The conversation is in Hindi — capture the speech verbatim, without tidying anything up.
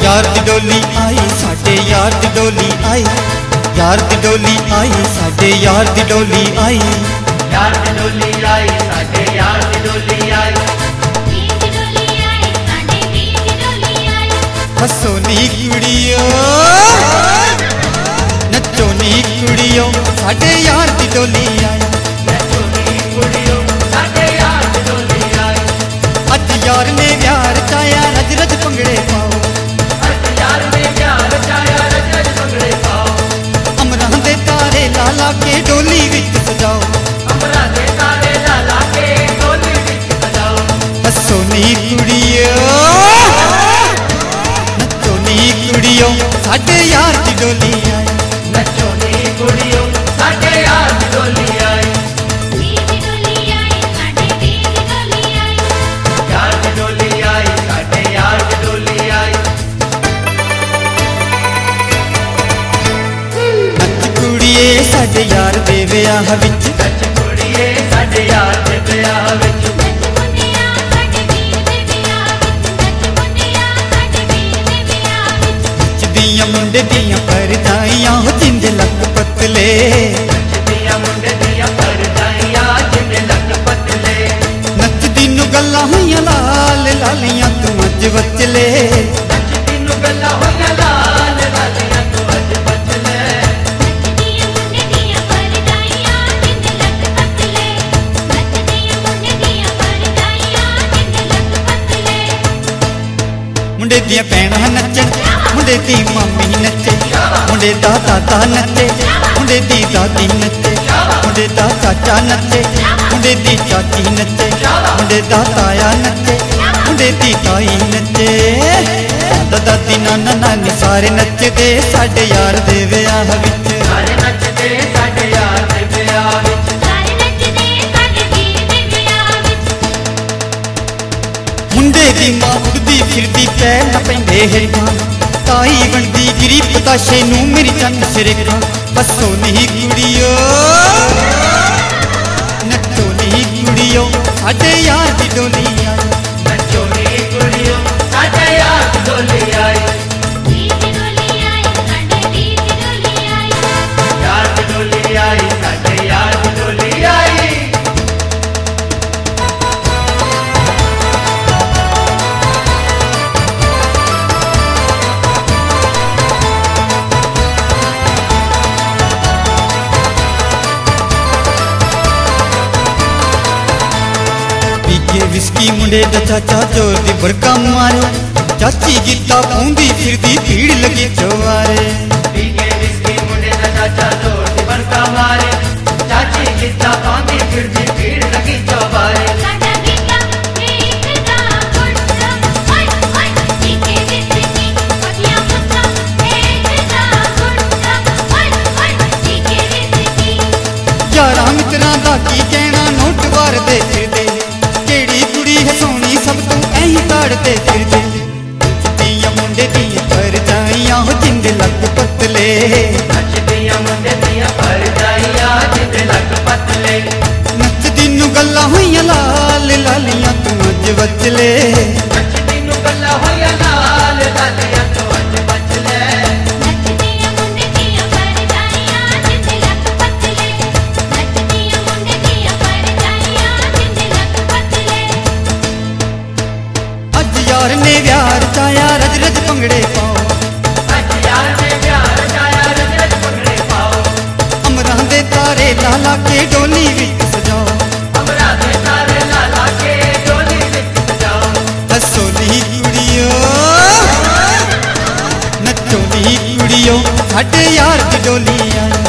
यार दी डोली आई साडे यार दी डोली आई, यार दी डोली आई साडे यार दी डोली आई, यार दी डोली आई साडे यार दी डोली आई, वीर दी डोली आई साडे वीर दी डोली आई। हसो नी कुड़ियो नचो नी कुड़ियो साडे यार दी डोली आई, नचो नी कुड़ियो साडे यार दी डोली आई। अज यार ने प्यार चाया रज रज पंगड़े पाओ, अज यार ने प्यार चाया रज रज पंगड़े पाओ, अमरां दे तारे लाला के डोली विच सजाओ, अमरां दे तारे लाला के डोली विच सजाओ। हसो नी कुड़ियो नचो नी कुड़ियो साडे यार दी डोली आई, नचो नी कुड़ियो साडे यार दी डोली आई, वीर दी डोली आई साडे वीर दी डोली आई, यार दी डोली आई साडे यार दी डोली आई। नच कुड़िए साडे यार दे विआह विच, नच कुड़िए साडे यार दे विआह विच, नच मुंडिया साडे वीर दे विआह विच, नच मुंडिया साडे वीर दे विआह विच। नचदियां मुंडे दियां परजाइयां हो जिंदे लक पतले, नचदियां मुंडे दियां परजाइयां जिंदे लक पतले, नचदी नु गल्लां होइयां लाल लालियां तू अज बचले, नचदी नु गल्लां होइयां लाल लालियां तू अज बचले, नचदियां मुंडे दियां परजाइयां जिंदे लक पतले, नचदियां मुंडे दियां परजाइयां जिंदे लक पतले। मुंडे दियां भैणां नच्चन मुंडे दी मामी नच्चे, मुंडे दा दादा नच्चे, मुंडे दी दादी नच्चे, मुंडे दा चाचा नच्चे, मुंडे दी चाची नच्चे, मुंडे दा ताया नच्चे, मुंडे दी ताई नच्चे, दादा दादी नाना नानी सारे नचदे साडे यार दे विआह विच, सारे नचदे साडे यार दे विआह विच, सारे नचदे साडे वीर दे विआह विच। मुंडे दी मां उड़दी फिरदी पैर न पैंदे हेठां, ताई बनदी गिरी पताशे नू मेरी चंद सिरेखां, बसो नी कुड़ियो नचो नी कुड़ियो साडे यार दी डोली आई, नचो नी कुड़ियो साडे यार दी डोली आई, वीर दी डोली आई साडे वीर दी डोली आई, यार दी डोली आई साडे यार दी डोली आई। पीके विस्की मुंडे दा चाचा जोर दी बड़का मारे, चाची गीता पाउंदी फिरदी भीड़ लगी चवारे, पीके विस्की मुंडे दा चाचा जोर दी बड़का मारे, चाची गीता पांदी फिरदी भीड़ लगी चौबारे, साडा गीता एक दा गुंडा ओए ओए पीके विस्की पटिया मुत्ता एक दा गुंडा ओए ओए पीके विस्की। यारां मित्रां दा की कहना नोट वारदे फिरदे, केड़ी कुड़ी है सोहनी सब तू ऐही ताड़दे फिरदे, नचदियां मुंडे दियां परजाइयां हो जिंदे लक पतले, नचदियां मुंडे दियां परजाइयां जिंदे लक पतले, नचदी नु गल्लां होइयां लाल लालियां तू अज बचले, नचदी नु गल्लां होइयां लाल लालियां तू अज बचले, नचदियां मुंडे दियां परजाइयां जिंदे लक पतले, नचदियां मुंडे दियां परजाइयां जिंदे लक पतले। अज यार ने प्यार चाया रज रज पंगड़े पाओ, अज यार ने प्यार चाया रज रज पंगड़े पाओ, अमरां दे तारे लाला के डोली विच सजाओ, अमरां दे तारे लाला के डोली विच सजाओ। हसो नी कुड़ियो नचो नी कुड़ियो साडे यार दी डोली आई,